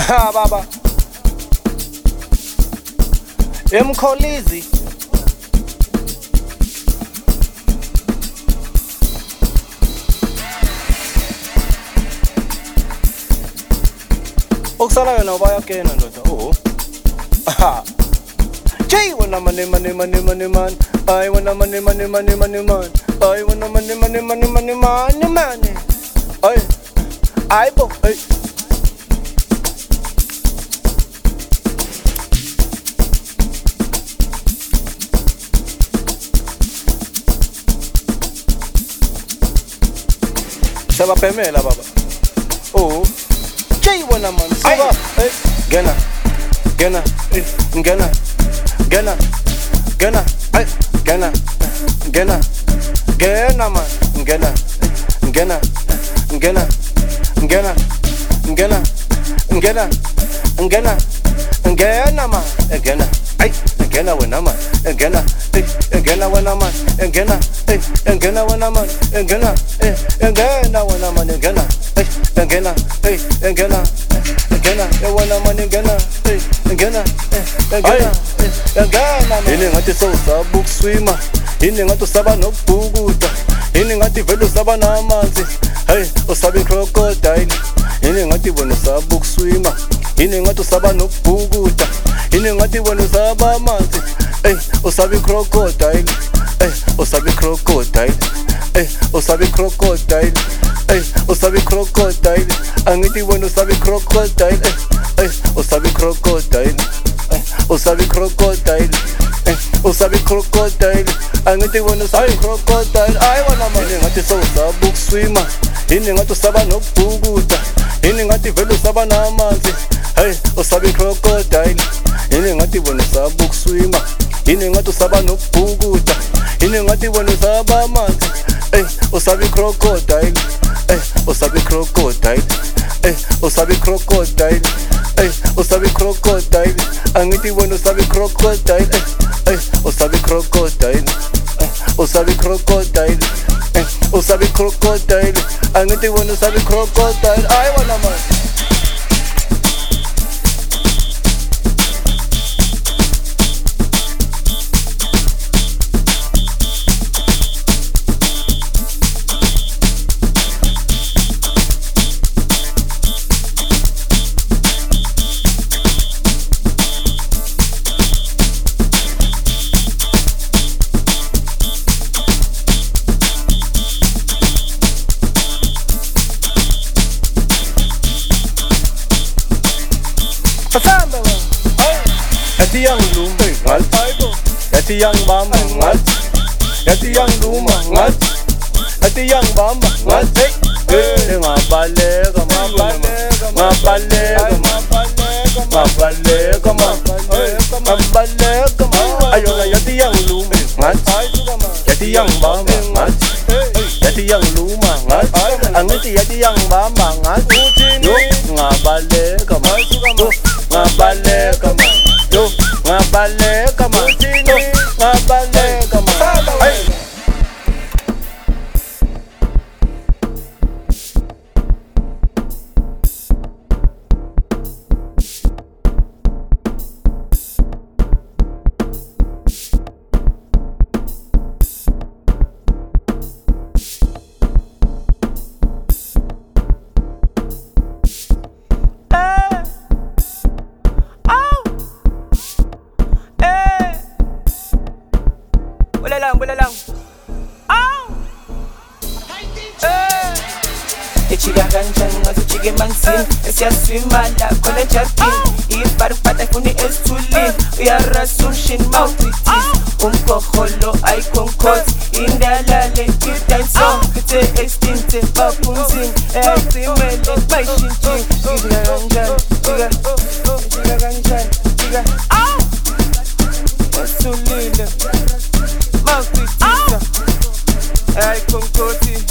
Ha baba Emkholizi okusala yona bayakena ndoda aha Jay wanna money man I wanna money man I wanna money man ay bo ay Sabapemela baba Jay wanna man suba gena man Ini ngathi sowusaba ukuswima Ini ngathi usaba nokubhukuda Ini ngathi vele usaba namanzi Hey usaba crocodile Ini ngathi wena usaba ukuswima Ini ngathi usaba nokubhukuda Ini ngathi wena usaba amanzi Hey usaba crocodile Hey usaba crocodile Hey usaba crocodile Hey usaba crocodile Angithi wena usaba crocodile Hey usaba crocodile Usabi crocodile Usabi crocodile Angithi wena usabi crocodile I wanna man Ini ngathi sowusaba ukuswima Ini ngathi usaba nokubhukuda Ini ngathi vele usaba namanzi Hey usabi crocodile Ini ngathi wena usaba ukuswima Ini ngathi usaba nokubhukuda Ini ngathi wena usaba amanzi Hey usabi crocodile Hey usabi crocodile Hey usabi crocodile Hey usabi crocodile Angithi wena usabi crocodile Hey usabi crocodile Usabi crocodile Usabi crocodile Angithi wena usabi crocodile I wanna man Yati yang luma ngal Yati yang bamba ngal Yati yang luma ngal Yati yang bamba ngal Ngabaleka Ayola yati yang luma ngal Yati yang bamba ngal Yati yang luma ngal Angithi yati yang bamba ngal Ngabaleka Ngabaleka Ngabaleka Ngabaleka Bola lang. Ichika kanjani ngazuchike mansin Esiyaswima la khona jarkin Ibarufata ifuni esithulini Uyarasumshin mawucitis Umkhokholo ayikonkot Indalale idanso Kithe extinte baphunzini Ecimele bayishintshini Ichika kanjani Ichika kanjani Ichika Wasulile Mawucitisa Ayikonkoti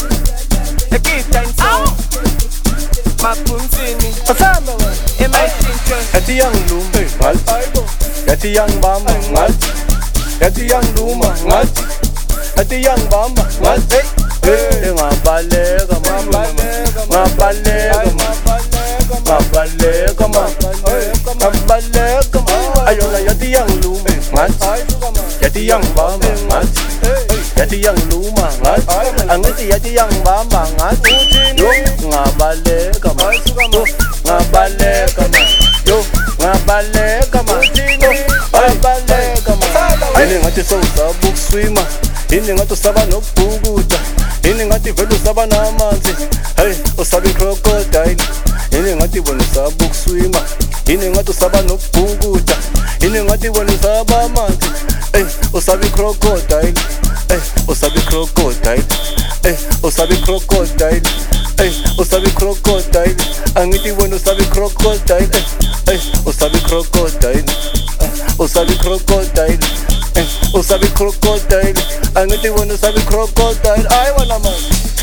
Mapunzini Asamba wena Emayishintshe Yathi yang luma ngal Yathi yang bamba ngal Yathi yang luma ngal Yathi yang bamba ngal Ngabaleka Ngabaleka ngabaleka man, ngabaleka man. Ayona yathi yangiluma ngathi, yathi yangibamba ngathi, yathi yangiluma ngathi, angithi yathi yangibamba ngathi. Yo ngabaleka man, ngabaleka man, yo ngabaleka man, ngabaleka man. Yini ngathi sowusaba ukuswima, yini ngathi usaba nokubhukuda, yini ngathi vele usaba namanzi, hey usaba i-crocodile. Yini ngathi wena usaba ukuswima, yini ngathi usaba nokubhukuda, yini ngathi wena usaba amanzi, hey usaba i-crocodile, hey usaba i-crocodile, hey usaba i-crocodile, hey usaba i-crocodile. Angithi wena usaba i-crocodile, hey usaba i-crocodile, usaba i-crocodile, usaba i-crocodile. Angithi wena usaba i-crocodile. Ayi wena man.